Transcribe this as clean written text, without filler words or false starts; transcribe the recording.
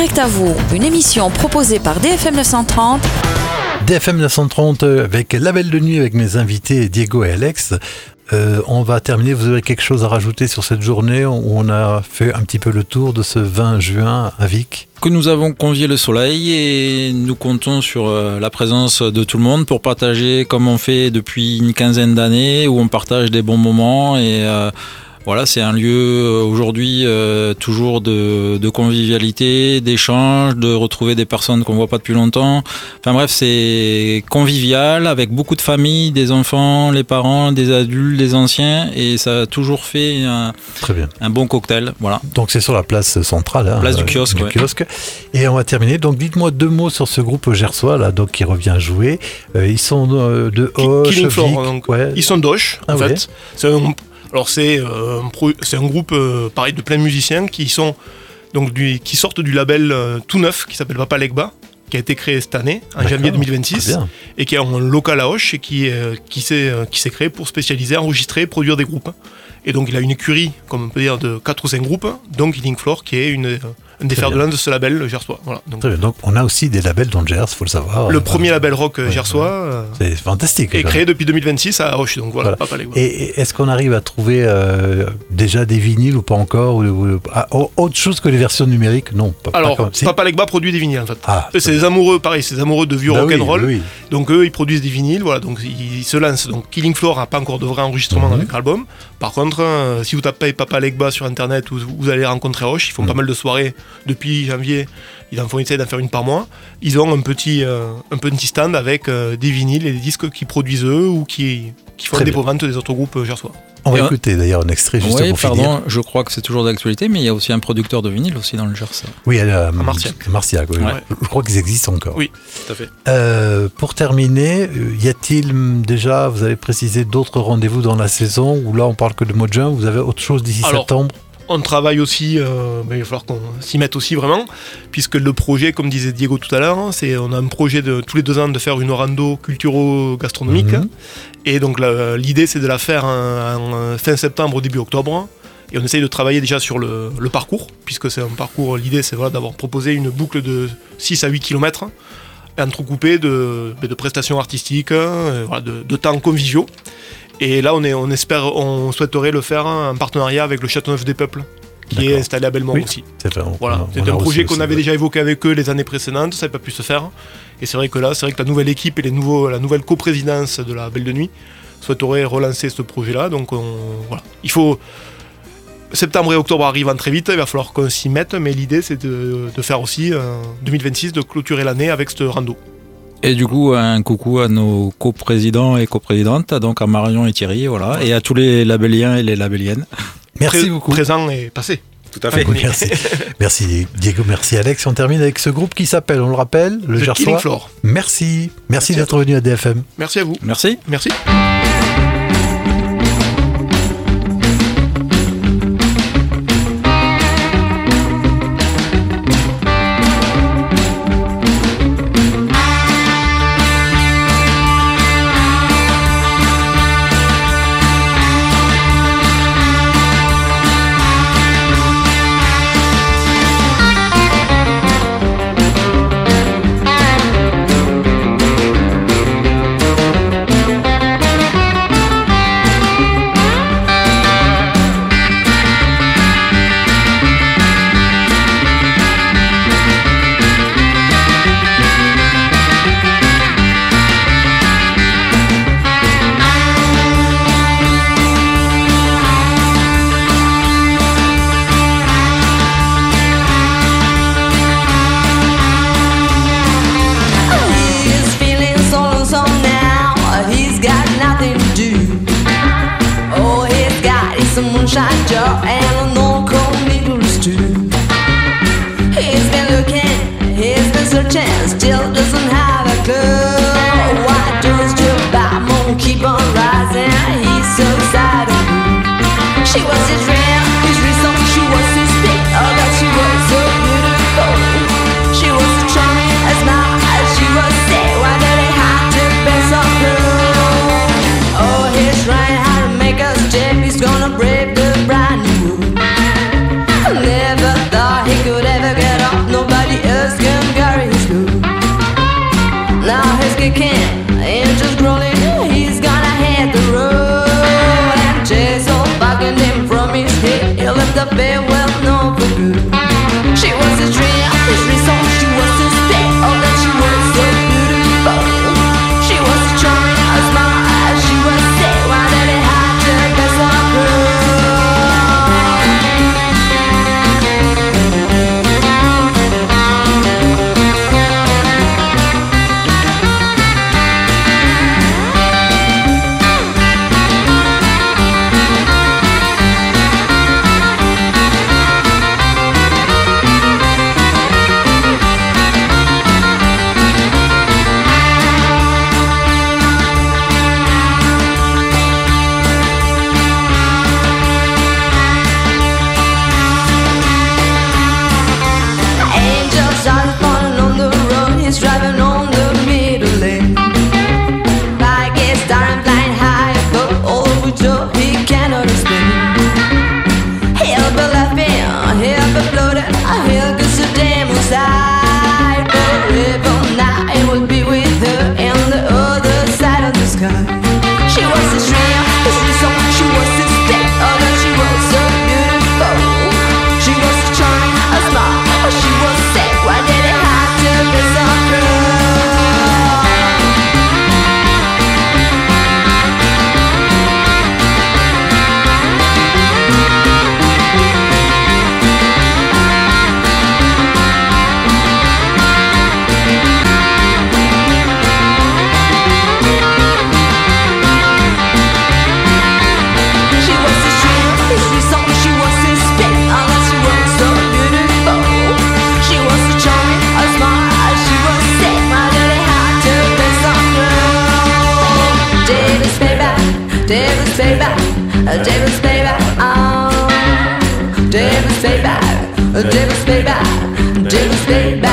Direct à vous, une émission proposée par DFM 930. DFM 930 avec La Belle de Nuit avec mes invités Diego et Alex. On va terminer, vous avez quelque chose à rajouter sur cette journée où on a fait un petit peu le tour de ce 20 juin à Vic? Que nous avons convié le soleil et nous comptons sur la présence de tout le monde pour partager comme on fait depuis une quinzaine d'années, où on partage des bons moments et voilà, c'est un lieu aujourd'hui toujours de convivialité, d'échange, de retrouver des personnes qu'on voit pas depuis longtemps. Enfin bref, c'est convivial avec beaucoup de familles, des enfants, les parents, des adultes, des anciens, et ça a toujours fait un bon cocktail. Voilà. Donc c'est sur la place centrale, place du kiosque. Kiosque. Et on va terminer. Donc dites-moi deux mots sur ce groupe gersois là, donc qui revient jouer. Ils sont de Auch, Killing Floor, Vic, donc, ouais. Ils sont d'Auch, en ouais. fait. C'est un groupe pareil de plein de musiciens qui sortent du label tout neuf qui s'appelle Papa Legba, qui a été créé cette année en janvier 2026 et qui est un local à Auch et qui s'est créé pour spécialiser, enregistrer, produire des groupes. Et donc il a une écurie, comme on peut dire, de 4 ou 5 groupes, dont Killing Floor qui est un des fers de lance de ce label gersois. Voilà, Très bien. Donc on a aussi des labels dans le Gers, il faut le savoir. Le premier label rock gersois c'est fantastique. est créé depuis 2026 à Auch. Donc voilà. Papa Legba. Et est-ce qu'on arrive à trouver déjà des vinyles ou pas encore autre chose que les versions numériques? Non. Papa Legba produit des vinyles en fait. C'est des amoureux de vieux rock'n'roll. Oui. Donc eux, ils produisent des vinyles. Voilà, donc ils se lancent. Donc Killing Floor n'a pas encore de vrai enregistrement dans leur album. Par contre, si vous tapez Papa Legba sur internet, vous allez rencontrer Auch. Ils font pas mal de soirées depuis janvier. Ils essaient d'en faire une par mois. Ils ont un petit stand avec des vinyles et des disques qu'ils produisent eux ou qui font des ventes des autres groupes gersois. On va écouter d'ailleurs un extrait juste pour finir. Je crois que c'est toujours d'actualité, mais il y a aussi un producteur de vinyle aussi dans le Gers. Oui, à Marciac. Oui. Ouais. Je crois qu'ils existent encore. Oui, tout à fait. Pour terminer, y a-t-il déjà, vous avez précisé d'autres rendez-vous dans la saison où là on parle que de mois de juin, vous avez autre chose d'ici septembre? On travaille aussi, mais il va falloir qu'on s'y mette aussi vraiment, puisque le projet, comme disait Diego tout à l'heure, on a un projet de tous les 2 ans de faire une rando culturo-gastronomique. Et donc l'idée c'est de la faire en fin septembre, début octobre. Et on essaye de travailler déjà sur le parcours, puisque c'est un parcours, l'idée c'est d'avoir proposé une boucle de 6 à 8 km, entrecoupée de prestations artistiques, de temps conviviaux. Et là, on souhaiterait le faire en partenariat avec le Châteauneuf des Peuples, qui est installé à Belmont aussi. C'est un projet qu'on avait déjà évoqué avec eux les années précédentes, ça n'avait pas pu se faire. Et c'est vrai que la nouvelle équipe et la nouvelle coprésidence de la Belle de Nuit souhaiterait relancer ce projet-là. Donc il faut... Septembre et octobre arrivant très vite, il va falloir qu'on s'y mette, mais l'idée c'est de faire aussi 2026, de clôturer l'année avec ce rando. Et du coup, un coucou à nos coprésidents et coprésidentes, donc à Marion et Thierry, voilà, et à tous les labelliens et les labelliennes. Merci beaucoup. Présent et passé. Tout à fait. Merci Diego, merci Alex. On termine avec ce groupe qui s'appelle, on le rappelle, le Gersois. Killing Floor. Merci d'être venu à DFM. Merci à vous. Merci. Moonshine Joe and an old cold needle stew. He's been looking, he's been searching, still doesn't have a clue. Why does your bottom keep on rising? He's so sad and blue. She was his friend, his reason, she was his stick. Oh, that she was so beautiful. She was so charming as now as she was sick. Why did he have to be so cruel? Oh, he's trying how to make us step. He's gonna break the brand new rule. Davis baby, Davis baby, Davis baby, Davis baby.